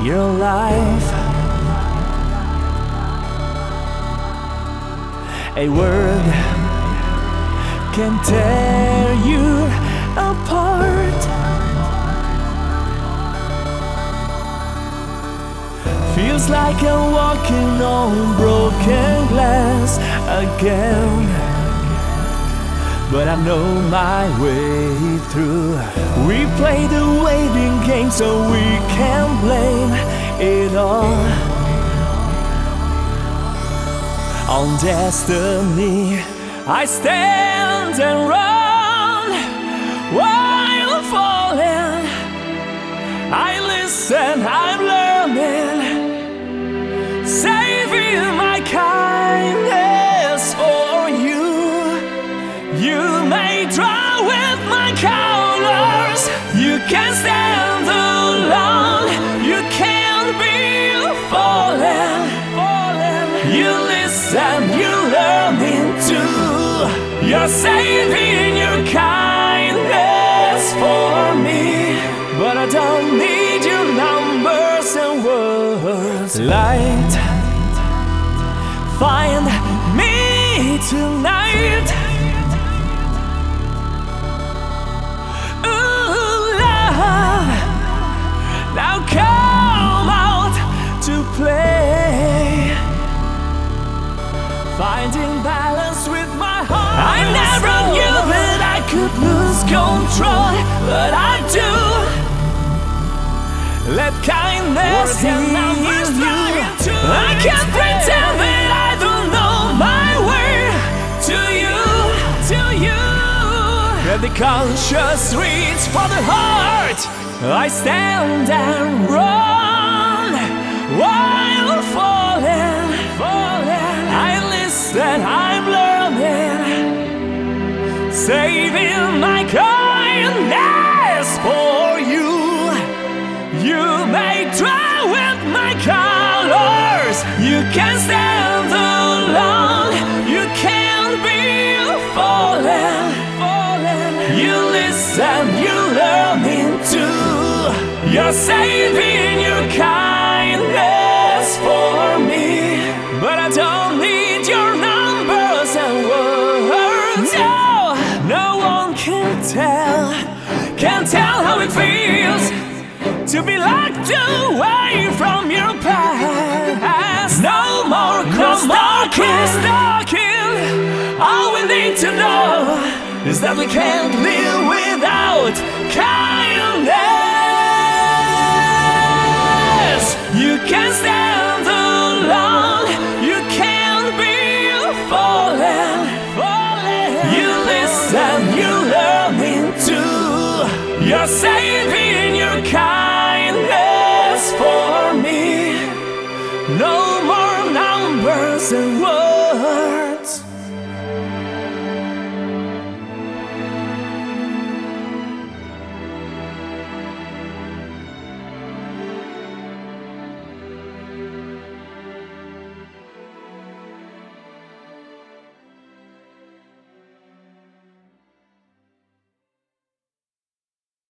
your life. A word can tear you apart. Feels like I'm walking on broken glass again, but I know my way through. We play the waiting game so we can blame it all on destiny. I stand and run while falling. I listen, I'm learning, saving my kindness for you. You may draw with my colors. You can stand alone. You can't be falling. You listen, you learn into. You're saving your kindness for me, but I don't need your numbers and words. Light, find me tonight. Ooh, love, now come out to play. Finding balance with my heart. I never knew that I could lose control, but I do. Let kindness heal you. I can't pretend that I don't know my way to you. Let the conscious reach for the heart. I stand and run while falling. I listen, I'm learning, saving my kindness for you. You may try with my colors. You can stand alone. You can't be falling. You listen, you learn into. You're saving your kindness for me, but I don't need your numbers and words. No one can tell how it feels to be locked away from your past. No more stalking. All we need to know is that we can't live without kindness. You can stand alone. You can't be falling. You listen, you learn into. You're saving your kindness for me. No more numbers and words.